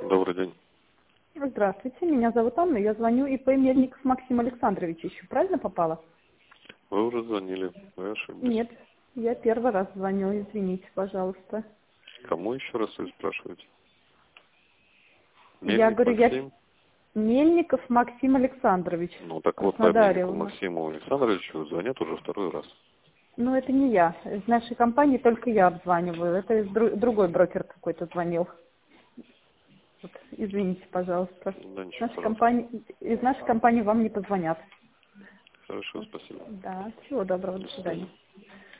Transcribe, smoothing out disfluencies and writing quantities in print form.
Добрый день. Здравствуйте, меня зовут Анна, я звоню ИП Мельников Максим Александрович. Еще правильно попала? Вы уже звонили, вы ошиблись. Нет, я первый раз звоню, извините, пожалуйста. Кому еще раз вы спрашиваете? Я Мельник говорю, я Максим? Мельников Максим Александрович, Ну так в вот по Краснодаре Мельнику у нас. Максиму Александровичу звонят уже второй раз. Но это не я. Из нашей компании только я обзваниваю. Это другой брокер какой-то звонил. Вот, извините, пожалуйста. Да ничего, пожалуйста. Из нашей компании вам не позвонят. Хорошо, Вот, спасибо. да, всего доброго, До до свидания. свидания.